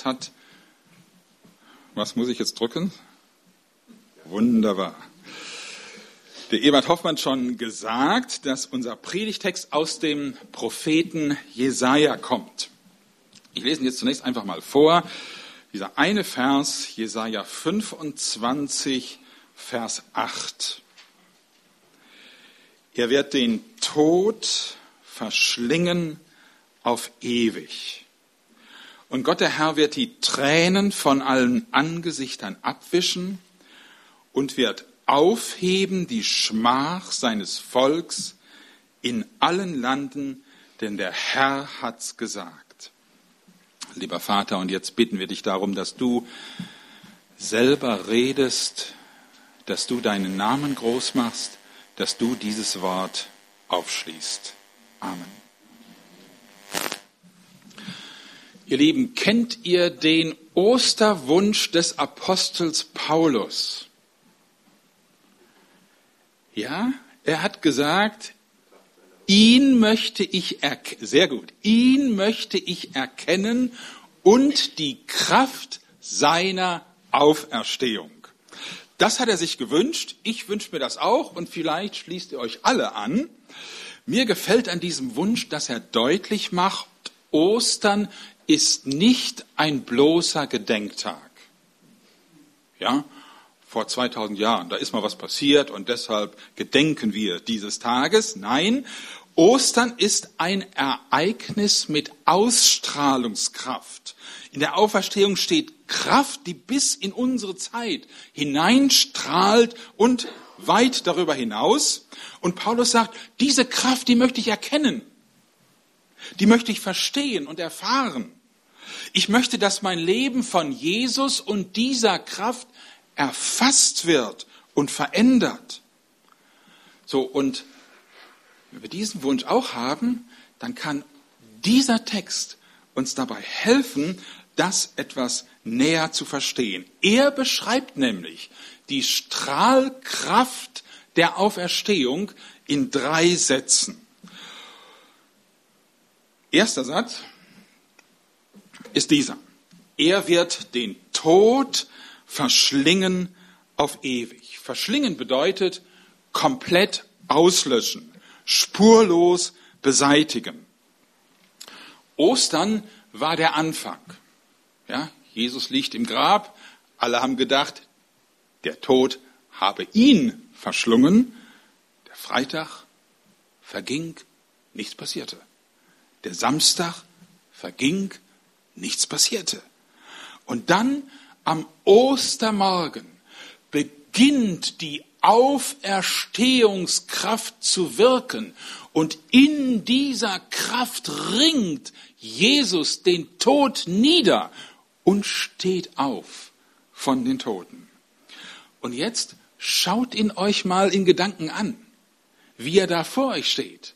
hat. Was muss ich jetzt drücken? Wunderbar. Der Ebert Hoffmann hat schon gesagt, dass unser Predigtext aus dem Propheten Jesaja kommt. Ich lese ihn jetzt zunächst einfach mal vor. Dieser eine Vers, Jesaja 25, Vers 8. Er wird den Tod verschlingen auf ewig. Und Gott, der Herr, wird die Tränen von allen Angesichtern abwischen und wird aufheben die Schmach seines Volks in allen Landen, denn der Herr hat's gesagt. Lieber Vater, und jetzt bitten wir dich darum, dass du selber redest, dass du deinen Namen groß machst, dass du dieses Wort aufschließt. Amen. Ihr Lieben, kennt ihr den Osterwunsch des Apostels Paulus? Ja, er hat gesagt, ihn möchte ich erkennen und die Kraft seiner Auferstehung. Das hat er sich gewünscht. Ich wünsche mir das auch und vielleicht schließt ihr euch alle an. Mir gefällt an diesem Wunsch, dass er deutlich macht, Ostern ist nicht ein bloßer Gedenktag. Ja, vor 2000 Jahren, da ist mal was passiert und deshalb gedenken wir dieses Tages. Nein, Ostern ist ein Ereignis mit Ausstrahlungskraft. In der Auferstehung steht Kraft, die bis in unsere Zeit hineinstrahlt und weit darüber hinaus. Und Paulus sagt, diese Kraft, die möchte ich erkennen. Die möchte ich verstehen und erfahren. Ich möchte, dass mein Leben von Jesus und dieser Kraft erfasst wird und verändert. So, und wenn wir diesen Wunsch auch haben, dann kann dieser Text uns dabei helfen, das etwas näher zu verstehen. Er beschreibt nämlich die Strahlkraft der Auferstehung in 3 Sätzen. Erster Satz ist dieser. Er wird den Tod verschlingen auf ewig. Verschlingen bedeutet komplett auslöschen, spurlos beseitigen. Ostern war der Anfang. Ja, Jesus liegt im Grab. Alle haben gedacht, der Tod habe ihn verschlungen. Der Freitag verging, nichts passierte. Der Samstag verging, nichts passierte. Und dann am Ostermorgen beginnt die Auferstehungskraft zu wirken. Und in dieser Kraft ringt Jesus den Tod nieder und steht auf von den Toten. Und jetzt schaut ihn euch mal in Gedanken an, wie er da vor euch steht.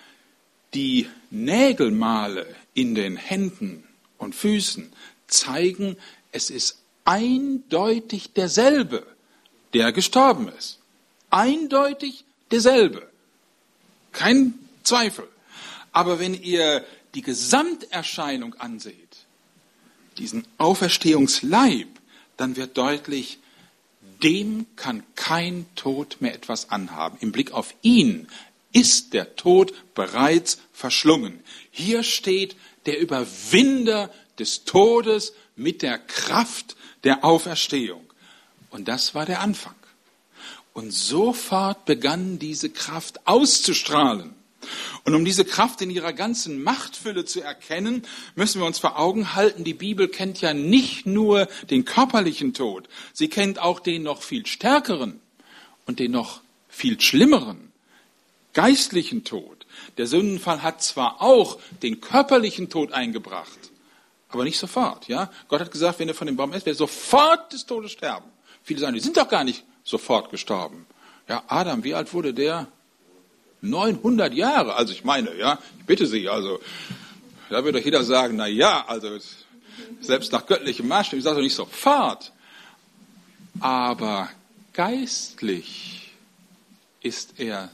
Die Nägelmale in den Händen und Füßen zeigen, es ist eindeutig derselbe, der gestorben ist. Eindeutig derselbe. Kein Zweifel. Aber wenn ihr die Gesamterscheinung anseht, diesen Auferstehungsleib, dann wird deutlich, dem kann kein Tod mehr etwas anhaben. Im Blick auf ihn ist der Tod bereits verschlungen. Hier steht der Überwinder des Todes mit der Kraft der Auferstehung. Und das war der Anfang. Und sofort begann diese Kraft auszustrahlen. Und um diese Kraft in ihrer ganzen Machtfülle zu erkennen, müssen wir uns vor Augen halten, die Bibel kennt ja nicht nur den körperlichen Tod, sie kennt auch den noch viel stärkeren und den noch viel schlimmeren, geistlichen Tod. Der Sündenfall hat zwar auch den körperlichen Tod eingebracht, aber nicht sofort. Ja? Gott hat gesagt, wenn ihr von dem Baum esst, werdet ihr sofort des Todes sterben. Viele sagen, die sind doch gar nicht sofort gestorben. Ja, Adam, wie alt wurde der? 900 Jahre. Also ich meine, ja, ich bitte Sie, also da wird doch jeder sagen, na ja, also selbst nach göttlichem Maßstab, ich sage doch nicht sofort. Aber geistlich ist er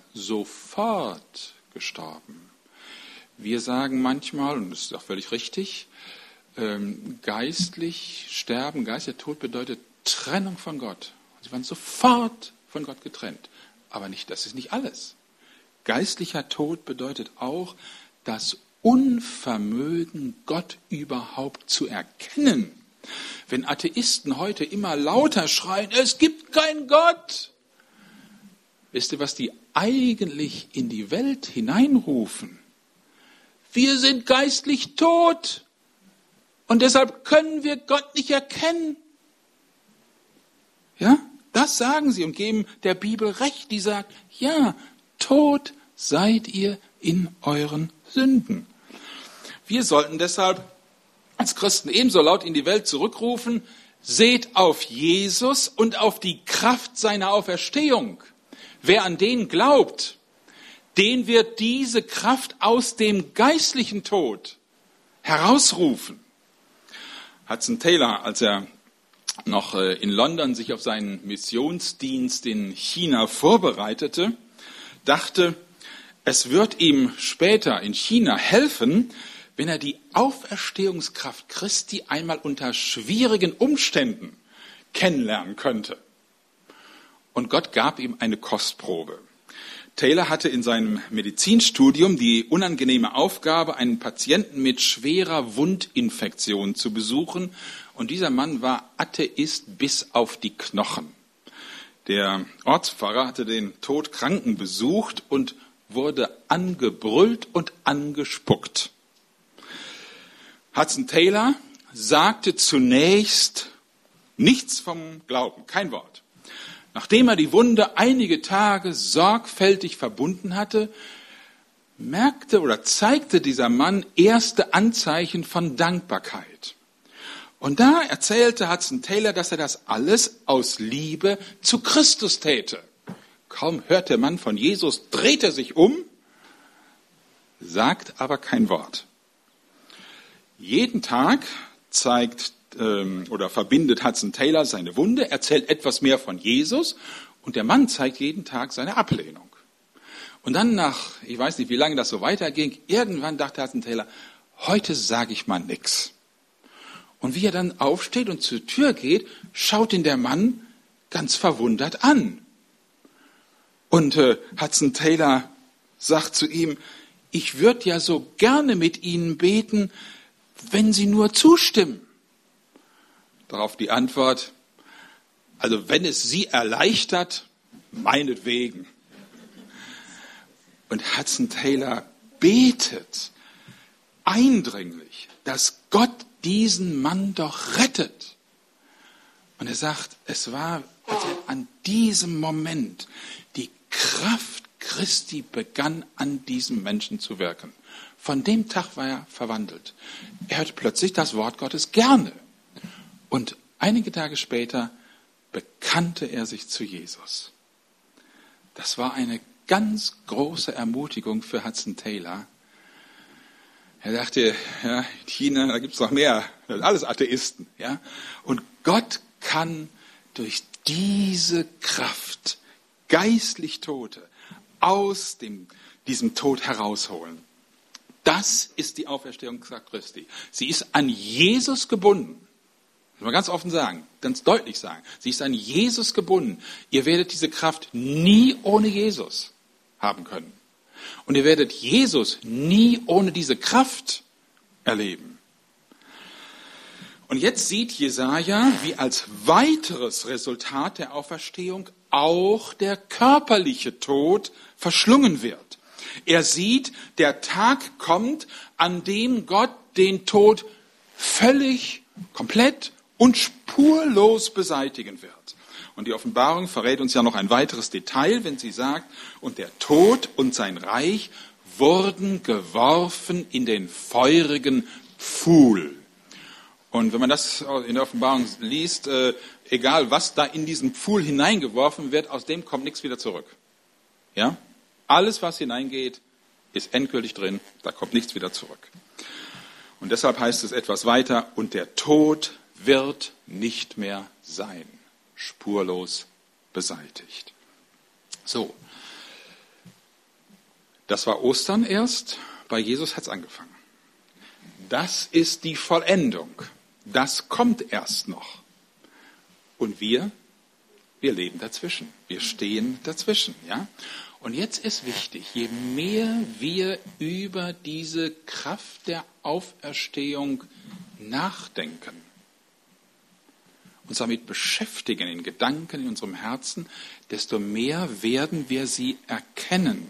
sofort gestorben. Wir sagen manchmal, und das ist auch völlig richtig, geistlich sterben, geistlicher Tod bedeutet Trennung von Gott. Sie waren sofort von Gott getrennt. Aber nicht, das ist nicht alles. Geistlicher Tod bedeutet auch das Unvermögen, Gott überhaupt zu erkennen. Wenn Atheisten heute immer lauter schreien, es gibt keinen Gott, wisst ihr, was die eigentlich in die Welt hineinrufen? Wir sind geistlich tot und deshalb können wir Gott nicht erkennen. Ja, das sagen sie und geben der Bibel recht, die sagt, ja, tot seid ihr in euren Sünden. Wir sollten deshalb als Christen ebenso laut in die Welt zurückrufen, seht auf Jesus und auf die Kraft seiner Auferstehung. Wer an den glaubt, den wird diese Kraft aus dem geistlichen Tod herausrufen. Hudson Taylor, als er noch in London sich auf seinen Missionsdienst in China vorbereitete, dachte, es wird ihm später in China helfen, wenn er die Auferstehungskraft Christi einmal unter schwierigen Umständen kennenlernen könnte. Und Gott gab ihm eine Kostprobe. Taylor hatte in seinem Medizinstudium die unangenehme Aufgabe, einen Patienten mit schwerer Wundinfektion zu besuchen. Und dieser Mann war Atheist bis auf die Knochen. Der Ortspfarrer hatte den Todkranken besucht und wurde angebrüllt und angespuckt. Hudson Taylor sagte zunächst nichts vom Glauben, kein Wort. Nachdem er die Wunde einige Tage sorgfältig verbunden hatte, merkte oder zeigte dieser Mann erste Anzeichen von Dankbarkeit. Und da erzählte Hudson Taylor, dass er das alles aus Liebe zu Christus täte. Kaum hört der Mann von Jesus, dreht er sich um, sagt aber kein Wort. Jeden Tag zeigt oder verbindet Hudson Taylor seine Wunde, erzählt etwas mehr von Jesus und der Mann zeigt jeden Tag seine Ablehnung. Und dann nach, ich weiß nicht, wie lange das so weiterging, irgendwann dachte Hudson Taylor, heute sage ich mal nichts. Und wie er dann aufsteht und zur Tür geht, schaut ihn der Mann ganz verwundert an. Und Hudson Taylor sagt zu ihm, ich würde ja so gerne mit Ihnen beten, wenn Sie nur zustimmen. Darauf die Antwort, also wenn es Sie erleichtert, meinetwegen. Und Hudson Taylor betet eindringlich, dass Gott diesen Mann doch rettet. Und er sagt, es war, als er an diesem Moment die Kraft Christi begann, an diesem Menschen zu wirken. Von dem Tag war er verwandelt. Er hörte plötzlich das Wort Gottes gerne. Und einige Tage später bekannte er sich zu Jesus. Das war eine ganz große Ermutigung für Hudson Taylor. Er dachte, ja, in China, da gibt es noch mehr, das sind alles Atheisten. Ja? Und Gott kann durch diese Kraft geistlich Tote aus diesem Tod herausholen. Das ist die Auferstehung Christi. Sie ist an Jesus gebunden. Das muss man ganz offen sagen, ganz deutlich sagen. Sie ist an Jesus gebunden. Ihr werdet diese Kraft nie ohne Jesus haben können. Und ihr werdet Jesus nie ohne diese Kraft erleben. Und jetzt sieht Jesaja, wie als weiteres Resultat der Auferstehung auch der körperliche Tod verschlungen wird. Er sieht, der Tag kommt, an dem Gott den Tod völlig, komplett und spurlos beseitigen wird. Und die Offenbarung verrät uns ja noch ein weiteres Detail, wenn sie sagt, und der Tod und sein Reich wurden geworfen in den feurigen Pfuhl. Und wenn man das in der Offenbarung liest, egal was da in diesen Pfuhl hineingeworfen wird, aus dem kommt nichts wieder zurück. Ja? Alles, was hineingeht, ist endgültig drin, da kommt nichts wieder zurück. Und deshalb heißt es etwas weiter, und der Tod wird nicht mehr sein, spurlos beseitigt. So, das war Ostern erst, bei Jesus hat es angefangen. das ist die Vollendung. Das kommt erst noch. Und wir leben dazwischen. Wir stehen dazwischen, ja? Und jetzt ist wichtig, je mehr wir über diese Kraft der Auferstehung nachdenken, uns damit beschäftigen in Gedanken, in unserem Herzen, desto mehr werden wir sie erkennen.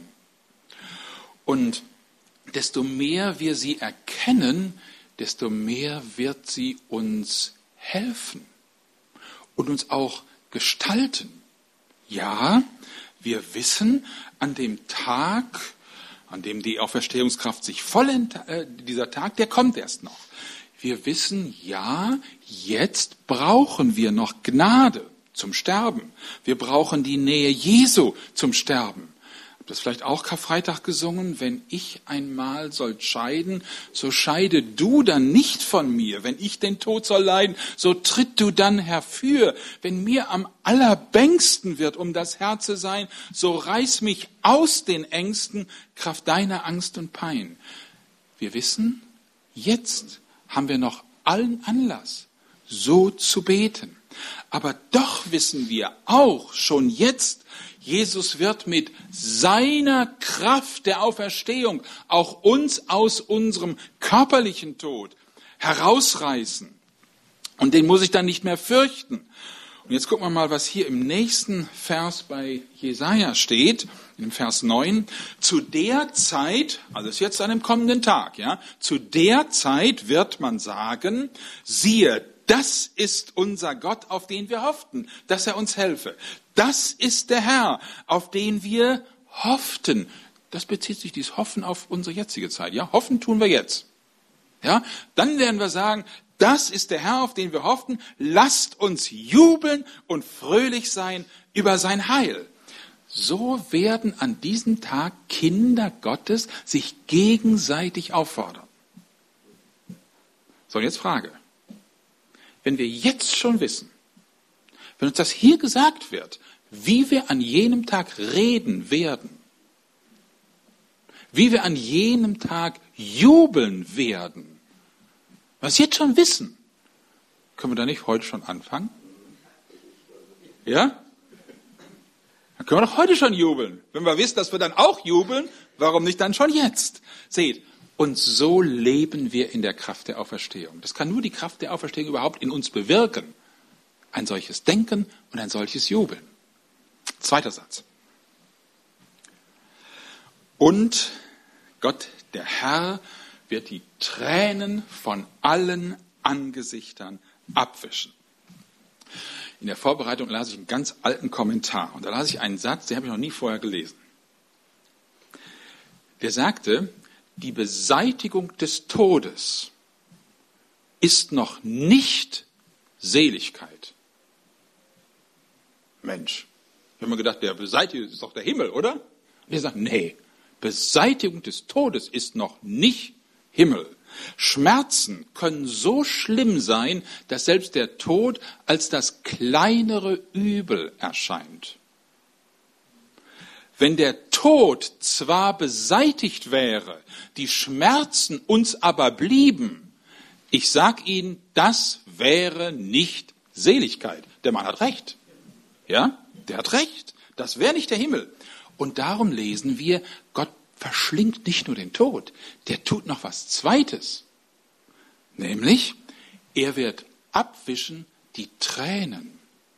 Und desto mehr wir sie erkennen, desto mehr wird sie uns helfen und uns auch gestalten. Ja, wir wissen, an dem Tag, an dem die Auferstehungskraft sich vollendet, dieser Tag, der kommt erst noch. Wir wissen, ja, jetzt brauchen wir noch Gnade zum Sterben. Wir brauchen die Nähe Jesu zum Sterben. Habt ihr das vielleicht auch Karfreitag gesungen? Wenn ich einmal soll scheiden, so scheide du dann nicht von mir. Wenn ich den Tod soll leiden, so tritt du dann herfür. Wenn mir am allerbängsten wird um das Herze sein, so reiß mich aus den Ängsten, Kraft deiner Angst und Pein. Wir wissen, jetzt haben wir noch allen Anlass, so zu beten. Aber doch wissen wir auch schon jetzt, Jesus wird mit seiner Kraft der Auferstehung auch uns aus unserem körperlichen Tod herausreißen. Und den muss ich dann nicht mehr fürchten. Und jetzt gucken wir mal, was hier im nächsten Vers bei Jesaja steht, im Vers 9. Zu der Zeit, also ist jetzt an dem kommenden Tag, ja, zu der Zeit wird man sagen, siehe, das ist unser Gott, auf den wir hofften, dass er uns helfe. Das ist der Herr, auf den wir hofften. Das bezieht sich, dieses Hoffen, auf unsere jetzige Zeit. Ja, hoffen tun wir jetzt. Ja, dann werden wir sagen, das ist der Herr, auf den wir hofften. Lasst uns jubeln und fröhlich sein über sein Heil. So werden an diesem Tag Kinder Gottes sich gegenseitig auffordern. So, und jetzt Frage. Wenn wir jetzt schon wissen, wenn uns das hier gesagt wird, wie wir an jenem Tag reden werden, wie wir an jenem Tag jubeln werden, was wir jetzt schon wissen, können wir da nicht heute schon anfangen? Ja? Dann können wir doch heute schon jubeln. Wenn wir wissen, dass wir dann auch jubeln, warum nicht dann schon jetzt? Seht, und so leben wir in der Kraft der Auferstehung. Das kann nur die Kraft der Auferstehung überhaupt in uns bewirken. Ein solches Denken und ein solches Jubeln. Zweiter Satz. Und Gott, der Herr, wird die Tränen von allen Angesichtern abwischen. In der Vorbereitung las ich einen ganz alten Kommentar. Und da las ich einen Satz, den habe ich noch nie vorher gelesen. Der sagte, die Beseitigung des Todes ist noch nicht Seligkeit. Mensch, ich habe mir gedacht, der Beseitigung ist doch der Himmel, oder? Und er sagt, nee, Beseitigung des Todes ist noch nicht Himmel. Schmerzen können so schlimm sein, dass selbst der Tod als das kleinere Übel erscheint. Wenn der Tod zwar beseitigt wäre, die Schmerzen uns aber blieben, ich sag Ihnen, das wäre nicht Seligkeit. Der Mann hat recht. Ja, der hat recht. Das wäre nicht der Himmel. Und darum lesen wir, Gott verschlingt nicht nur den Tod, der tut noch was Zweites. Nämlich, er wird abwischen die Tränen.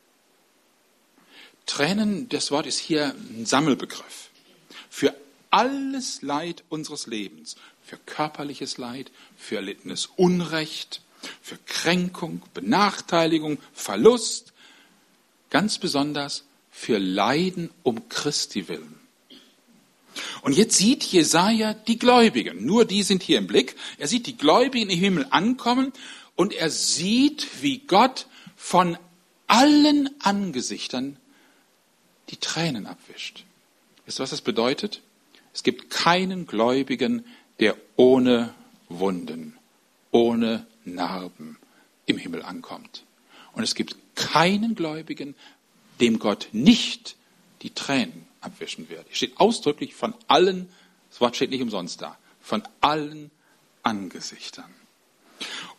Tränen, das Wort ist hier ein Sammelbegriff. Für alles Leid unseres Lebens. Für körperliches Leid, für erlittenes Unrecht, für Kränkung, Benachteiligung, Verlust. Ganz besonders für Leiden um Christi willen. Und jetzt sieht Jesaja die Gläubigen. Nur die sind hier im Blick. Er sieht die Gläubigen im Himmel ankommen und er sieht, wie Gott von allen Angesichtern die Tränen abwischt. Wisst ihr, was das bedeutet? Es gibt keinen Gläubigen, der ohne Wunden, ohne Narben im Himmel ankommt. Und es gibt keinen Gläubigen, dem Gott nicht die Tränen abwischen wird. Hier steht ausdrücklich von allen, das Wort steht nicht umsonst da, von allen Angesichtern.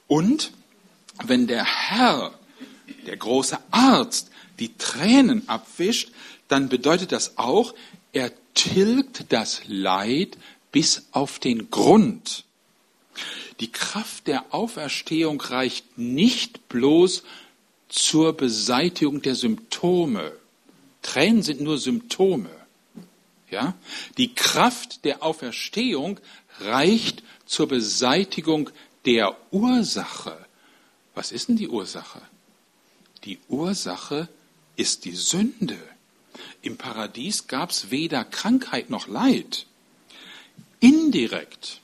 Und wenn der Herr, der große Arzt, die Tränen abwischt, dann bedeutet das auch, er tilgt das Leid bis auf den Grund. Die Kraft der Auferstehung reicht nicht bloß zur Beseitigung der Symptome. Tränen sind nur Symptome. Ja? Die Kraft der Auferstehung reicht zur Beseitigung der Ursache. Was ist denn die Ursache? Die Ursache ist die Sünde. Im Paradies gab es weder Krankheit noch Leid. Indirekt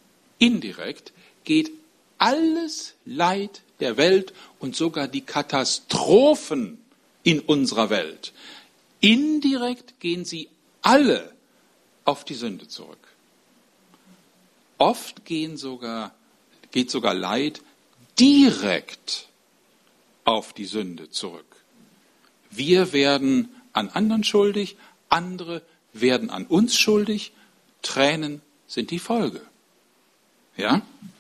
geht alles Leid der Welt und sogar die Katastrophen in unserer Welt. Indirekt gehen sie alle auf die Sünde zurück. Oft geht sogar Leid direkt auf die Sünde zurück. Wir werden an anderen schuldig, andere werden an uns schuldig. Tränen sind die Folge. Ja?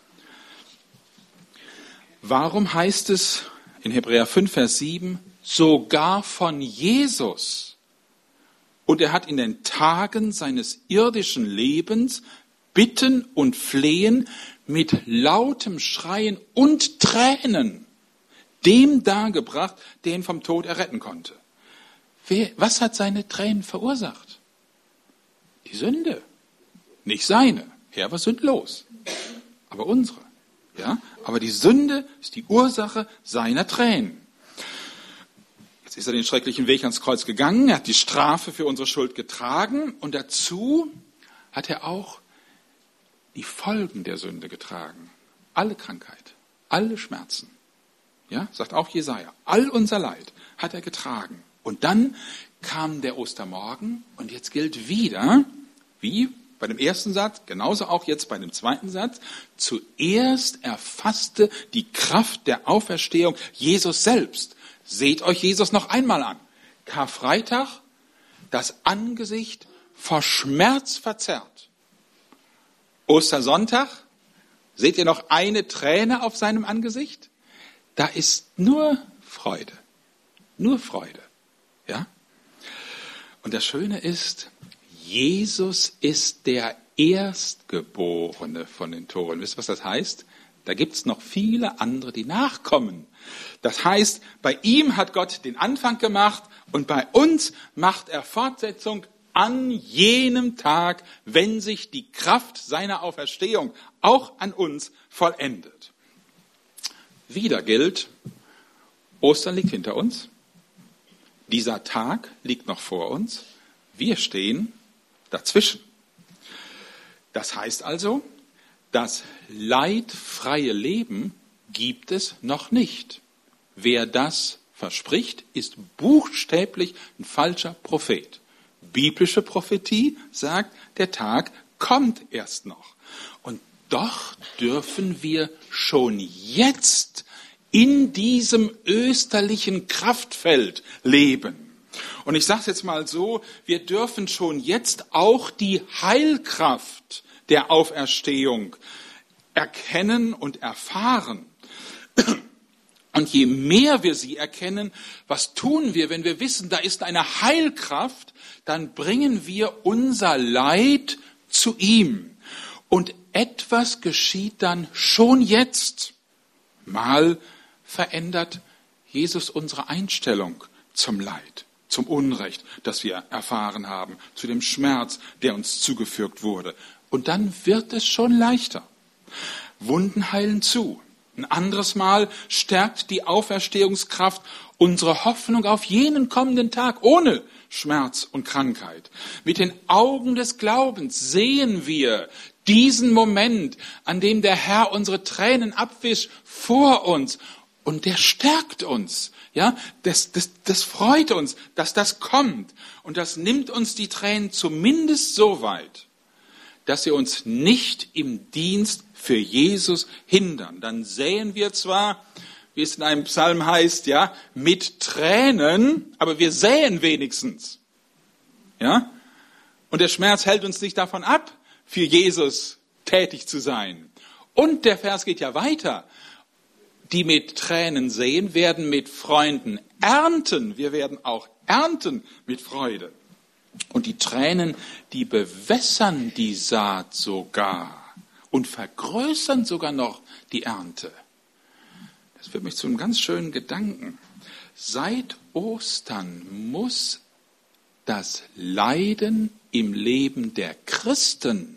Warum heißt es in Hebräer 5, Vers 7, sogar von Jesus? Und er hat in den Tagen seines irdischen Lebens Bitten und Flehen mit lautem Schreien und Tränen dem dargebracht, der ihn vom Tod erretten konnte. Was hat seine Tränen verursacht? Die Sünde. Nicht seine. Er war sündlos. Aber unsere. Ja? Aber die Sünde ist die Ursache seiner Tränen. Jetzt ist er den schrecklichen Weg ans Kreuz gegangen. Er hat die Strafe für unsere Schuld getragen. Und dazu hat er auch die Folgen der Sünde getragen. Alle Krankheit, alle Schmerzen. Ja, sagt auch Jesaja. All unser Leid hat er getragen. Und dann kam der Ostermorgen und jetzt gilt wieder, wie bei dem ersten Satz, genauso auch jetzt bei dem zweiten Satz, zuerst erfasste die Kraft der Auferstehung Jesus selbst. Seht euch Jesus noch einmal an. Karfreitag, das Angesicht vor Schmerz verzerrt. Ostersonntag, seht ihr noch eine Träne auf seinem Angesicht? Da ist nur Freude. Nur Freude. Ja? Und das Schöne ist, Jesus ist der Erstgeborene von den Toren. Wisst ihr, was das heißt? Da gibt es noch viele andere, die nachkommen. Das heißt, bei ihm hat Gott den Anfang gemacht und bei uns macht er Fortsetzung an jenem Tag, wenn sich die Kraft seiner Auferstehung auch an uns vollendet. Wieder gilt, Ostern liegt hinter uns. Dieser Tag liegt noch vor uns. Wir stehen dazwischen. Das heißt also, das leidfreie Leben gibt es noch nicht. Wer das verspricht, ist buchstäblich ein falscher Prophet. Biblische Prophetie sagt, der Tag kommt erst noch. Und doch dürfen wir schon jetzt in diesem österlichen Kraftfeld leben. Und ich sage es jetzt mal so, wir dürfen schon jetzt auch die Heilkraft der Auferstehung erkennen und erfahren. Und je mehr wir sie erkennen, was tun wir, wenn wir wissen, da ist eine Heilkraft, dann bringen wir unser Leid zu ihm. Und etwas geschieht dann schon jetzt. Mal verändert Jesus unsere Einstellung zum Leid, zum Unrecht, das wir erfahren haben, zu dem Schmerz, der uns zugefügt wurde. Und dann wird es schon leichter. Wunden heilen zu. Ein anderes Mal stärkt die Auferstehungskraft unsere Hoffnung auf jenen kommenden Tag ohne Schmerz und Krankheit. Mit den Augen des Glaubens sehen wir diesen Moment, an dem der Herr unsere Tränen abwischt, vor uns. Und der stärkt uns. Ja, das freut uns, dass das kommt. Und das nimmt uns die Tränen zumindest so weit, dass sie uns nicht im Dienst für Jesus hindern. Dann säen wir zwar, wie es in einem Psalm heißt, ja, mit Tränen, aber wir säen wenigstens. Ja? Und der Schmerz hält uns nicht davon ab, für Jesus tätig zu sein. Und der Vers geht ja weiter. die mit Tränen säen, werden mit Freunden ernten. Wir werden auch ernten mit Freude. Und die Tränen, die bewässern die Saat sogar und vergrößern sogar noch die Ernte. Das führt mich zu einem ganz schönen Gedanken. Seit Ostern muss das Leiden im Leben der Christen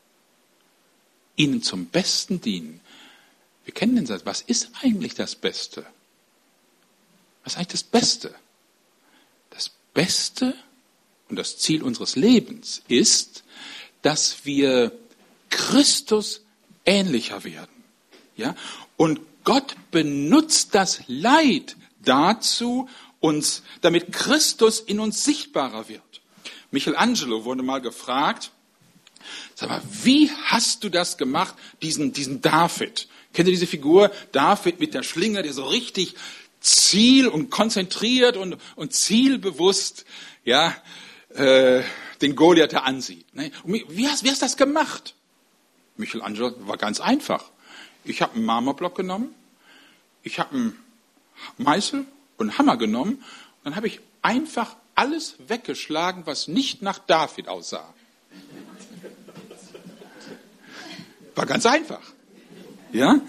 ihnen zum Besten dienen. Wir kennen den Satz, was ist eigentlich das Beste? Was ist eigentlich das Beste? Das Beste und das Ziel unseres Lebens ist, dass wir Christus ähnlicher werden. Ja? Und Gott benutzt das Leid dazu, damit Christus in uns sichtbarer wird. Michelangelo wurde mal gefragt, sag mal, wie hast du das gemacht, diesen David? Kennt ihr diese Figur? David mit der Schlinge, der so richtig ziel- und konzentriert und zielbewusst, ja, den Goliath ansieht. Ne? Wie hast du das gemacht? Michelangelo war ganz einfach. Ich habe einen Marmorblock genommen, ich habe einen Meißel und einen Hammer genommen und dann habe ich einfach alles weggeschlagen, was nicht nach David aussah. War ganz einfach. Ja?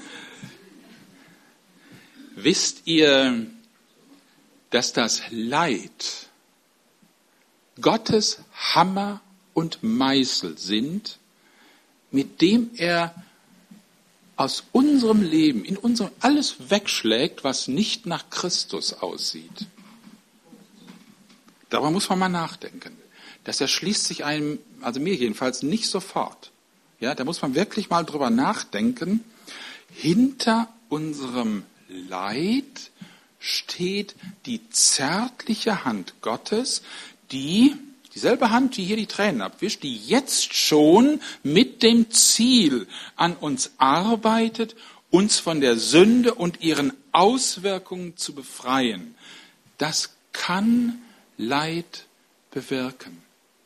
Wisst ihr, dass das Leid Gottes Hammer und Meißel sind, mit dem er aus unserem Leben, in unserem alles wegschlägt, was nicht nach Christus aussieht. Darüber muss man mal nachdenken. Das erschließt sich einem, also mir jedenfalls, nicht sofort. Ja, da muss man wirklich mal drüber nachdenken. Hinter unserem Leid steht die zärtliche Hand Gottes, dieselbe Hand, die hier die Tränen abwischt, die jetzt schon mit dem Ziel an uns arbeitet, uns von der Sünde und ihren Auswirkungen zu befreien. Das kann Leid bewirken.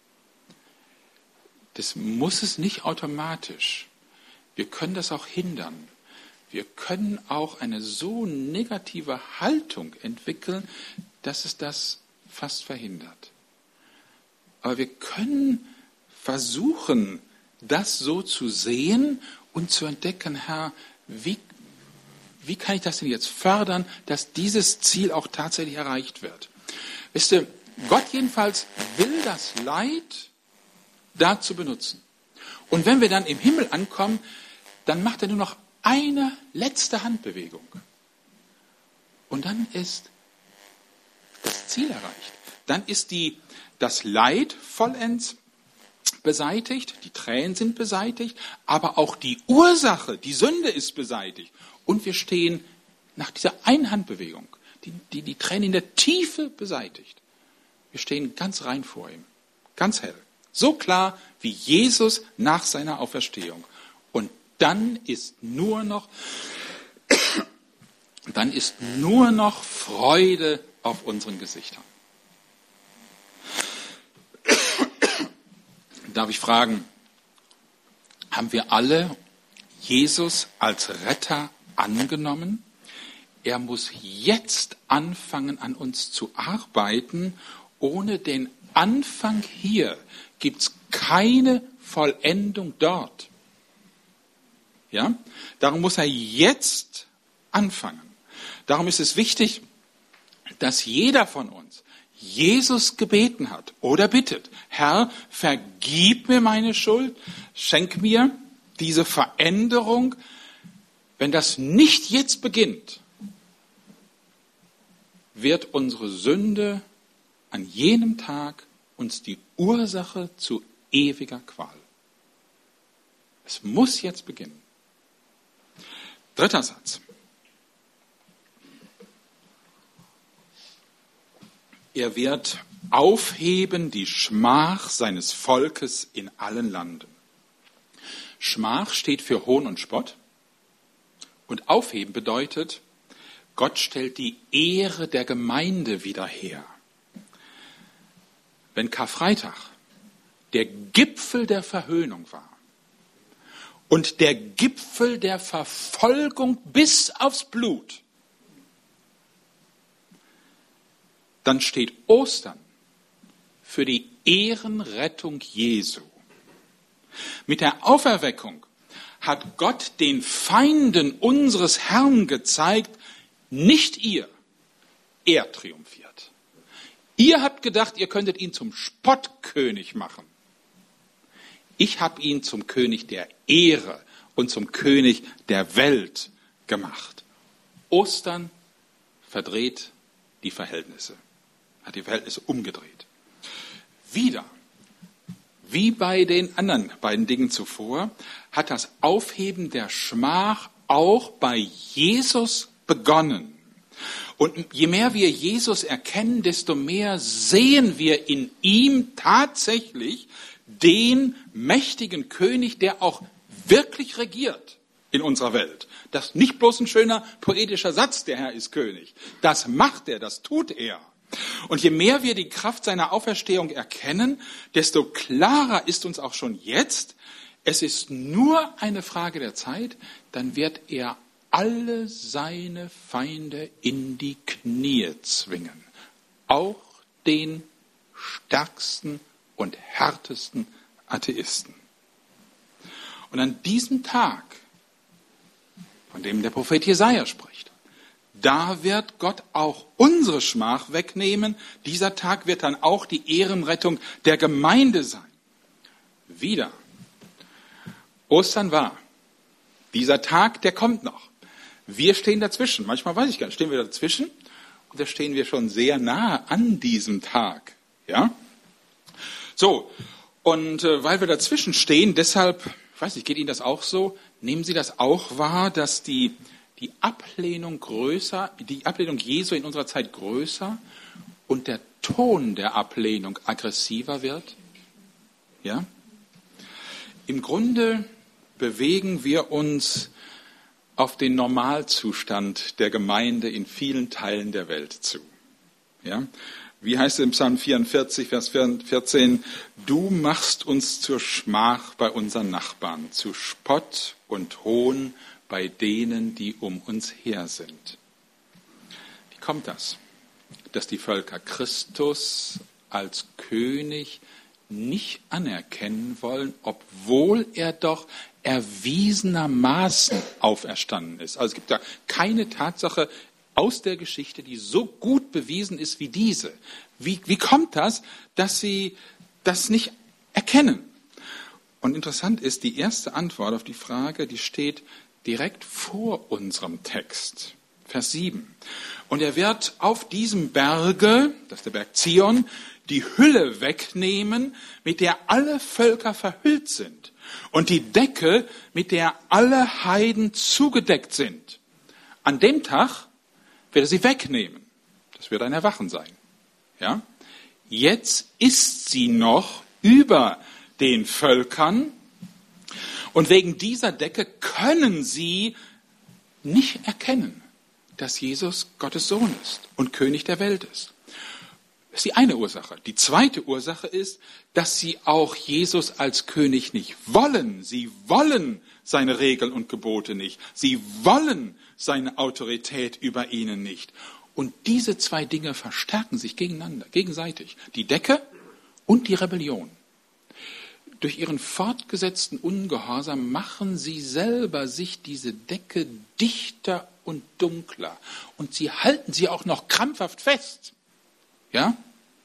Das muss es nicht automatisch. Wir können das auch hindern. Wir können auch eine so negative Haltung entwickeln, dass es das fast verhindert. Aber wir können versuchen, das so zu sehen und zu entdecken, Herr, wie kann ich das denn jetzt fördern, dass dieses Ziel auch tatsächlich erreicht wird? Wisst ihr, Gott jedenfalls will das Leid dazu benutzen. Und wenn wir dann im Himmel ankommen, dann macht er nur noch eine letzte Handbewegung. Und dann ist das Ziel erreicht. Dann ist das Leid vollends beseitigt, die Tränen sind beseitigt, aber auch die Ursache, die Sünde ist beseitigt. Und wir stehen nach dieser einen Handbewegung, die Tränen in der Tiefe beseitigt. Wir stehen ganz rein vor ihm, ganz hell. So klar wie Jesus nach seiner Auferstehung. Und dann ist nur noch Freude auf unseren Gesichtern. Darf ich fragen, haben wir alle Jesus als Retter angenommen? Er muss jetzt anfangen, an uns zu arbeiten. Ohne den Anfang hier gibt es keine Vollendung dort. Ja? Darum muss er jetzt anfangen. Darum ist es wichtig, dass jeder von uns Jesus gebeten hat oder bittet, Herr, vergib mir meine Schuld, schenk mir diese Veränderung. Wenn das nicht jetzt beginnt, wird unsere Sünde an jenem Tag uns die Ursache zu ewiger Qual. Es muss jetzt beginnen. 3. Satz. Er wird aufheben die Schmach seines Volkes in allen Landen. Schmach steht für Hohn und Spott. Und aufheben bedeutet, Gott stellt die Ehre der Gemeinde wieder her. Wenn Karfreitag der Gipfel der Verhöhnung war und der Gipfel der Verfolgung bis aufs Blut. Dann steht Ostern für die Ehrenrettung Jesu. Mit der Auferweckung hat Gott den Feinden unseres Herrn gezeigt, nicht ihr, er triumphiert. Ihr habt gedacht, ihr könntet ihn zum Spottkönig machen. Ich habe ihn zum König der Ehre und zum König der Welt gemacht. Ostern verdreht die Verhältnisse, hat die Verhältnisse umgedreht. Wieder, wie bei den anderen beiden Dingen zuvor, hat das Aufheben der Schmach auch bei Jesus begonnen. Und je mehr wir Jesus erkennen, desto mehr sehen wir in ihm tatsächlich den mächtigen König, der auch wirklich regiert in unserer Welt. Das ist nicht bloß ein schöner poetischer Satz, der Herr ist König. Das macht er, das tut er. Und je mehr wir die Kraft seiner Auferstehung erkennen, desto klarer ist uns auch schon jetzt, es ist nur eine Frage der Zeit, dann wird er alle seine Feinde in die Knie zwingen. Auch den stärksten und härtesten Atheisten. Und an diesem Tag, von dem der Prophet Jesaja spricht, da wird Gott auch unsere Schmach wegnehmen. Dieser Tag wird dann auch die Ehrenrettung der Gemeinde sein. Wieder. Ostern war. Dieser Tag, der kommt noch. Wir stehen dazwischen. Manchmal weiß ich gar nicht, stehen wir dazwischen? Und da stehen wir schon sehr nahe an diesem Tag. Ja? So. Und weil wir dazwischen stehen, deshalb, ich weiß nicht, geht Ihnen das auch so? Nehmen Sie das auch wahr, dass die Ablehnung Jesu in unserer Zeit größer und der Ton der Ablehnung aggressiver wird? Ja? Im Grunde bewegen wir uns auf den Normalzustand der Gemeinde in vielen Teilen der Welt zu. Ja? Wie heißt es im Psalm 44, Vers 14? Du machst uns zur Schmach bei unseren Nachbarn, zu Spott und Hohn bei denen, die um uns her sind. Wie kommt das? Dass die Völker Christus als König nicht anerkennen wollen, obwohl er doch erwiesenermaßen auferstanden ist. Also es gibt da keine Tatsache aus der Geschichte, die so gut bewiesen ist wie diese. Wie kommt das, dass sie das nicht erkennen? Und interessant ist, die erste Antwort auf die Frage, die steht direkt vor unserem Text, Vers 7. Und er wird auf diesem Berge, das ist der Berg Zion, die Hülle wegnehmen, mit der alle Völker verhüllt sind, und die Decke, mit der alle Heiden zugedeckt sind. An dem Tag wird er sie wegnehmen. Das wird ein Erwachen sein. Ja? Jetzt ist sie noch über den Völkern, und wegen dieser Decke können sie nicht erkennen, dass Jesus Gottes Sohn ist und König der Welt ist. Das ist die eine Ursache. Die zweite Ursache ist, dass sie auch Jesus als König nicht wollen. Sie wollen seine Regeln und Gebote nicht. Sie wollen seine Autorität über ihnen nicht. Und diese zwei Dinge verstärken sich gegeneinander, gegenseitig. Die Decke und die Rebellion. Durch ihren fortgesetzten Ungehorsam machen sie selber sich diese Decke dichter und dunkler. Und sie halten sie auch noch krampfhaft fest. Ja?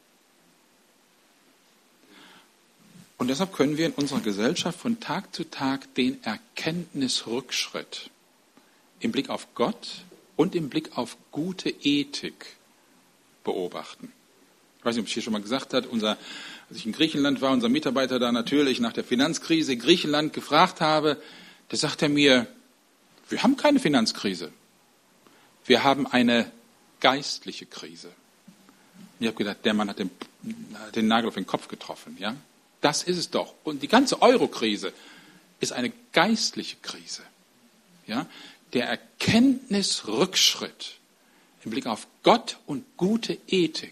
Und deshalb können wir in unserer Gesellschaft von Tag zu Tag den Erkenntnisrückschritt im Blick auf Gott und im Blick auf gute Ethik beobachten. Ich weiß nicht, ob ich hier schon mal gesagt habe, als ich in Griechenland war, unser Mitarbeiter da natürlich nach der Finanzkrise in Griechenland gefragt habe, da sagt er mir, wir haben keine Finanzkrise. Wir haben eine geistliche Krise. Und ich habe gedacht, der Mann hat den Nagel auf den Kopf getroffen. Ja? Das ist es doch. Und die ganze Euro-Krise ist eine geistliche Krise. Ja? Der Erkenntnisrückschritt im Blick auf Gott und gute Ethik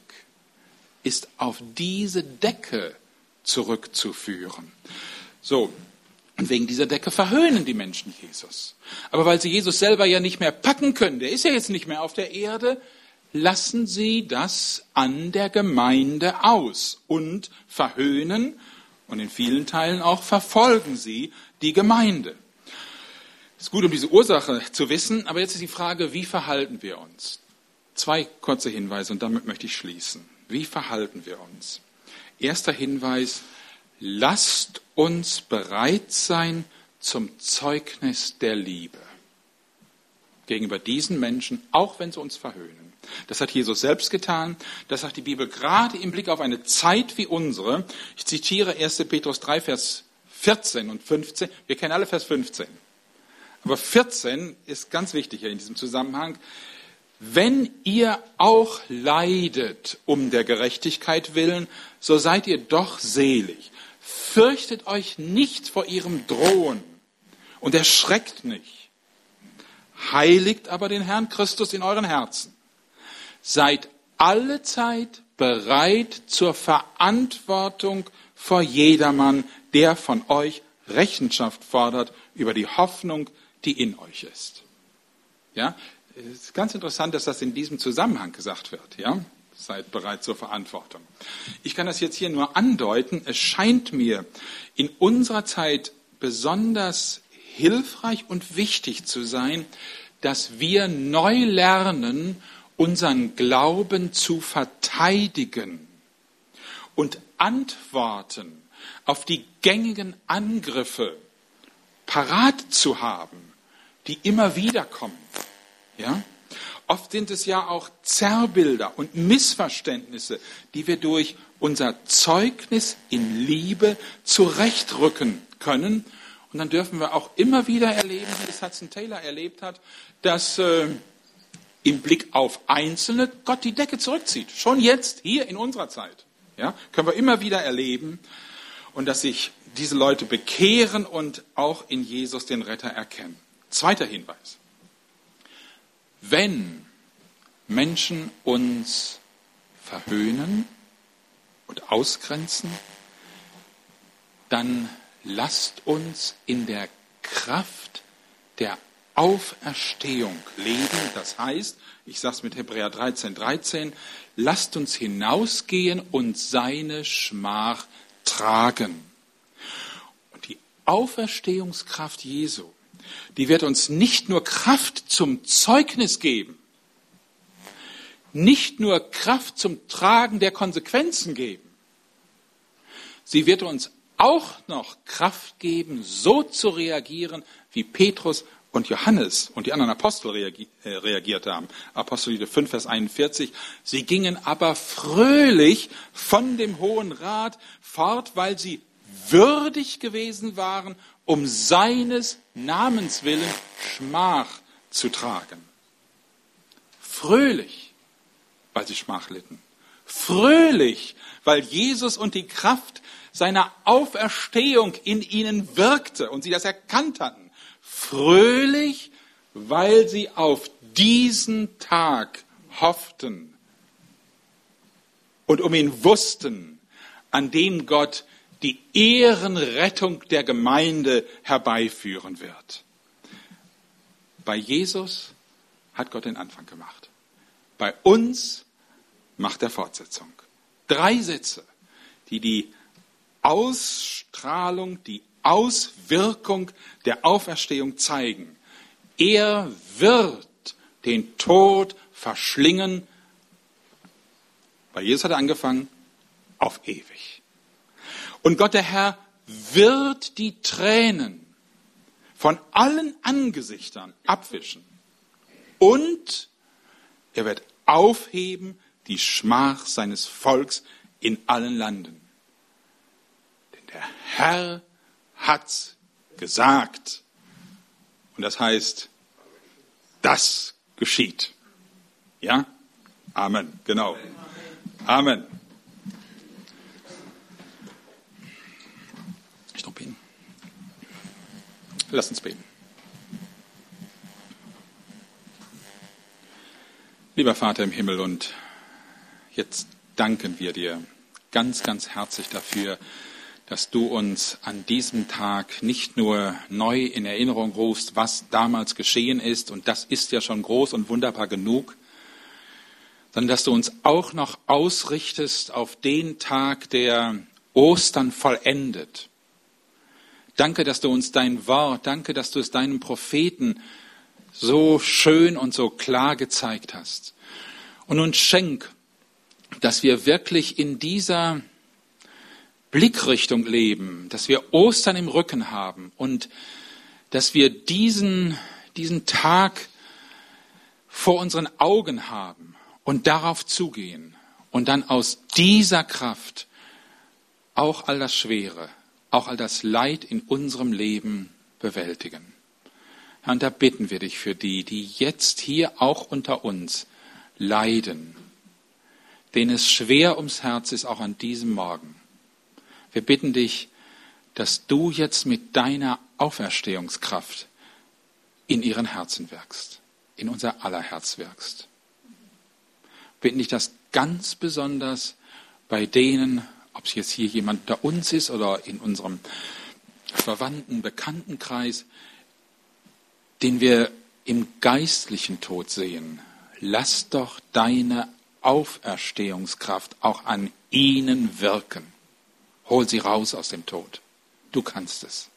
ist auf diese Decke zurückzuführen. So, Und wegen dieser Decke verhöhnen die Menschen Jesus. Aber weil sie Jesus selber ja nicht mehr packen können, der ist ja jetzt nicht mehr auf der Erde, lassen sie das an der Gemeinde aus und verhöhnen und in vielen Teilen auch verfolgen sie die Gemeinde. Es ist gut, um diese Ursache zu wissen, aber jetzt ist die Frage, wie verhalten wir uns? 2 kurze Hinweise und damit möchte ich schließen. Wie verhalten wir uns? Erster Hinweis: Lasst uns bereit sein zum Zeugnis der Liebe gegenüber diesen Menschen, auch wenn sie uns verhöhnen. Das hat Jesus selbst getan. Das sagt die Bibel gerade im Blick auf eine Zeit wie unsere. Ich zitiere 1. Petrus 3, Vers 14 und 15. Wir kennen alle Vers 15. Aber 14 ist ganz wichtig hier in diesem Zusammenhang. Wenn ihr auch leidet um der Gerechtigkeit willen, so seid ihr doch selig. Fürchtet euch nicht vor ihrem Drohen und erschreckt nicht. Heiligt aber den Herrn Christus in euren Herzen. Seid allezeit bereit zur Verantwortung vor jedermann, der von euch Rechenschaft fordert über die Hoffnung, die in euch ist. Ja, es ist ganz interessant, dass das in diesem Zusammenhang gesagt wird. Ja, seid bereit zur Verantwortung. Ich kann das jetzt hier nur andeuten. Es scheint mir in unserer Zeit besonders hilfreich und wichtig zu sein, dass wir neu lernen, unseren Glauben zu verteidigen und Antworten auf die gängigen Angriffe parat zu haben, die immer wieder kommen. Ja? Oft sind es ja auch Zerrbilder und Missverständnisse, die wir durch unser Zeugnis in Liebe zurechtrücken können. Und dann dürfen wir auch immer wieder erleben, wie es Hudson Taylor erlebt hat, dass im Blick auf Einzelne Gott die Decke zurückzieht. Schon jetzt, hier in unserer Zeit. Ja, können wir immer wieder erleben. Und dass sich diese Leute bekehren und auch in Jesus den Retter erkennen. Zweiter Hinweis. Wenn Menschen uns verhöhnen und ausgrenzen, dann lasst uns in der Kraft der Auferstehung leben. Das heißt, ich sage es mit Hebräer 13,13, lasst uns hinausgehen und seine Schmach tragen. Und die Auferstehungskraft Jesu, die wird uns nicht nur Kraft zum Zeugnis geben, nicht nur Kraft zum Tragen der Konsequenzen geben, sie wird uns auch noch Kraft geben, so zu reagieren, wie Petrus und Johannes und die anderen Apostel reagiert haben. Apostelgeschichte 5, Vers 41. Sie gingen aber fröhlich von dem Hohen Rat fort, weil sie würdig gewesen waren, um seines Namens willen Schmach zu tragen. Fröhlich, weil sie Schmach litten. Fröhlich, weil Jesus und die Kraft seiner Auferstehung in ihnen wirkte und sie das erkannt hatten. Fröhlich, weil sie auf diesen Tag hofften und um ihn wussten, an dem Gott die Ehrenrettung der Gemeinde herbeiführen wird. Bei Jesus hat Gott den Anfang gemacht. Bei uns macht er Fortsetzung. 3 Sätze, die die Ausstrahlung, die Auswirkung der Auferstehung zeigen. Er wird den Tod verschlingen. Bei Jesus hat er angefangen, auf ewig. Und Gott der Herr wird die Tränen von allen Angesichtern abwischen. Und er wird aufheben die Schmach seines Volks in allen Landen. Denn der Herr hat's gesagt. Und das heißt, das geschieht. Ja? Amen. Genau. Amen. Ich noch beten. Lass uns beten. Lieber Vater im Himmel, und jetzt danken wir dir ganz, ganz herzlich dafür, dass du uns an diesem Tag nicht nur neu in Erinnerung rufst, was damals geschehen ist, und das ist ja schon groß und wunderbar genug, sondern dass du uns auch noch ausrichtest auf den Tag, der Ostern vollendet. Danke, dass du uns dein Wort, danke, dass du es deinen Propheten so schön und so klar gezeigt hast. Und nun schenk, dass wir wirklich in dieser Blickrichtung leben, dass wir Ostern im Rücken haben und dass wir diesen Tag vor unseren Augen haben und darauf zugehen und dann aus dieser Kraft auch all das Schwere, auch all das Leid in unserem Leben bewältigen. Herr, und da bitten wir dich für die jetzt hier auch unter uns leiden, denen es schwer ums Herz ist, auch an diesem Morgen. Wir bitten dich, dass du jetzt mit deiner Auferstehungskraft in ihren Herzen wirkst, in unser aller Herz wirkst. Wir bitten dich, dass ganz besonders bei denen, ob es jetzt hier jemand unter uns ist oder in unserem Verwandten, Bekanntenkreis, den wir im geistlichen Tod sehen, lass doch deine Auferstehungskraft auch an ihnen wirken. Hol sie raus aus dem Tod. Du kannst es.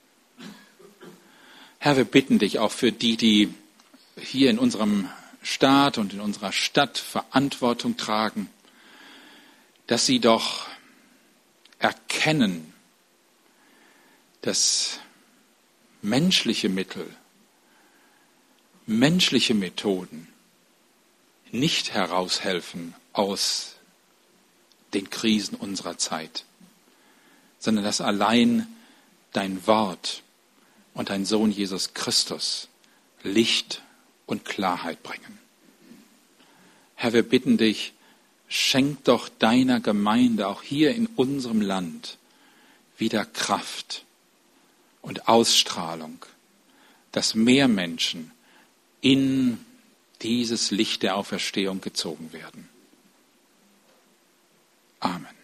Herr, wir bitten dich auch für die hier in unserem Staat und in unserer Stadt Verantwortung tragen, dass sie doch erkennen, dass menschliche Mittel, menschliche Methoden nicht heraushelfen aus den Krisen unserer Zeit, sondern dass allein dein Wort und dein Sohn Jesus Christus Licht und Klarheit bringen. Herr, wir bitten dich, schenk doch deiner Gemeinde auch hier in unserem Land wieder Kraft und Ausstrahlung, dass mehr Menschen in dieses Licht der Auferstehung gezogen werden. Amen.